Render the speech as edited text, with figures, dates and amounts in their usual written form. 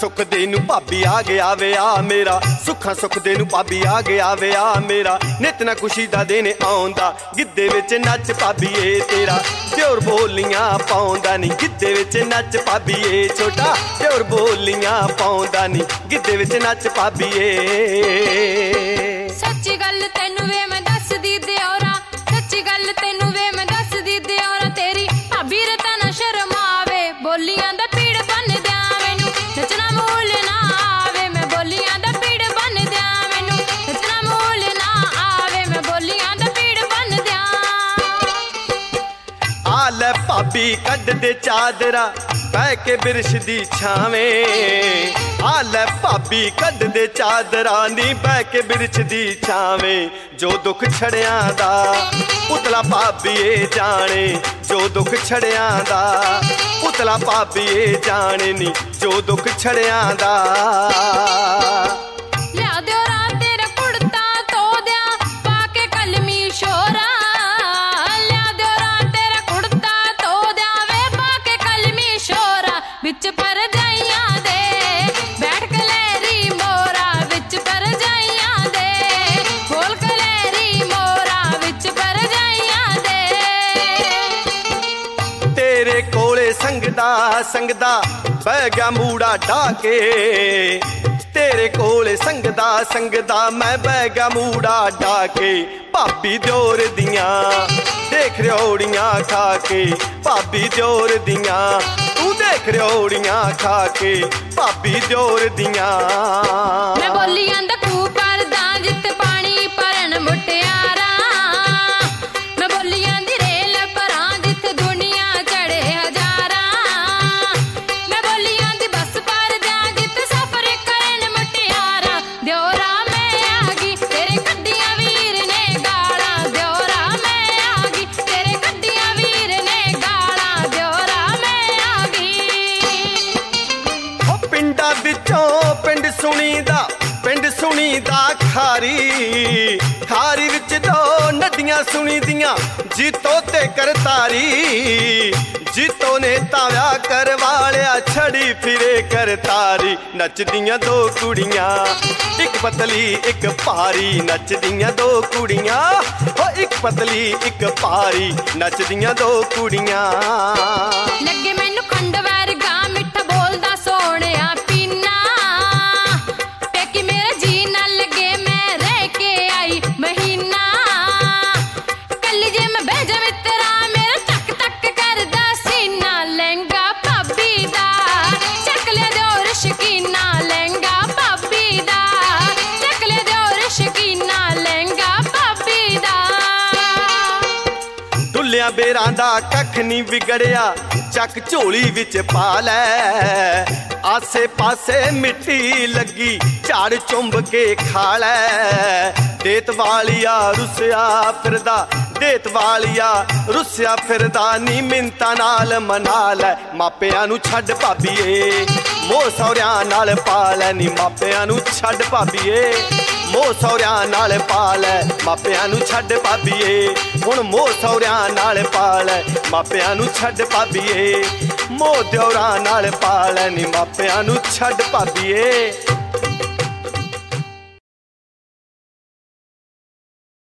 सुख दे नू भाभी आ गया वे आ मेरा, सुखा सुख दे नू भाभी आ गया वे आ मेरा। नित ना खुशी दा दिन आउंदा गिद्धे विच नच भाभी ए तेरा, प्योर बोलियां पाउंदा नी गिद्धे विच नच भाभी ए छोटा, प्योर बोलियां पाउंदा नी गिद्धे विच नच भाभी ए। सच्ची गल तैनू वे मैं दस दी दियोरा, सच्ची गल तैनू वे मैं दस दी दियोरा, तेरी भाभी रे तना शर्म आवे बोलियां दा पीड़ बन दिया मैनू, नचना मूल ना आवे मैं बोलियां दा पीड़ बन दिया मैनू, नचना मूल ना आवे मैं बोलियां दा पीड़ बन दिया। आ ले भाभी कड दे चादरा बह के बिरश दी छावें, आ ले भाभी कड दे चादरा नी बह के बिरछ दी छावें। जो दुख छड़ियां दा उतला भाभी ए जाने, जो दुख छड़ियां दा उतला भाभी ए जाने नी, जो दुख छड़ियां दा। लिया दियोरा तेरा कुड़ता धो दिया पाके कलमी शोरा, लिया दियोरा तेरा कुड़ता धो दिया वे पाके कलमी शोरा, बिच पर जाइयां दे बैठ कलेरी मोरा, बिच पर जाइयां दे खोल कलेरी मोरा, बिच पर जाइयां दे। तेरे कोले संगदा संगदा बह गया मूड़ा ढाके, तेरे कोले संगदा संगदा मैं बह गया मूड़ा ढाके। भाभी दियोर दियां देख रयोड़ियां खा के, भाभी दियोर दियां तू देख रयोड़ियां खा के, भाभी दियोर दियां। मैं बोलियां दा खूह भरदा जित पानी भरन मुटियारा, मैं बोलियां दी रेल भरां जित दुनिया चढ़े हजारा, मैं बोलियां दी बस भरदा जित सफर करन मुटियारा। दियोरा मैं आ गई तेरे कड्डियां वीर ने गाला, दियोरा मैं आ गई तेरे कड्डियां वीर ने गाला, दियोरा मैं आ गई। ओ पिंडा विचों पिंड सुनी दा खारी, खारी विच दो नदियां सुनी दियां जीतो ते करतारी, जीतो ने ताव्या करवालिया छड़ी फिरे करतारी। नचदियां दो कुड़ियां एक पतली एक भारी, नचदियां दो कुड़ियां ओ एक पतली एक भारी, नचदियां दो कुड़ियां। लगे मैनू खंड वर्गा मिठा बोलदा सोहणिया पीना, पेकी मेरा जी ना लगे मैं रह के आई महीना, कली जे मैं बह जा मित्रा मेरा टक टक करदा सीना। लहंगा भाभी दा चक ले दियोर शकीना, लहंगा भाभी दा चक ले दियोर शकीना, लहंगा भाभी दा। दुल्लिया बेरां दा कख नहीं बिगड़िया चक झोली विच पा लै, आसे पासे मिट्टी लगी झाड़ चुंब के खा लै। देत वालिया रुसिया फिरदा देत वालिया रुसिया फिरदा नी मिंता नाल मना लै। मापियां नू छड्ड भाभीए मोह सौरियां नाल पा लै नी, मापियां नू छड्ड भाभीए मोह सौरियां नाल पा लै। मापियां नू छड्ड भाभीए हुण मोह सौरियां नाल पा लै, मापियां नू छड्ड भाभीए मोह दियोरां नाल पा लै नी, मापियां नू छड्ड भाभीए।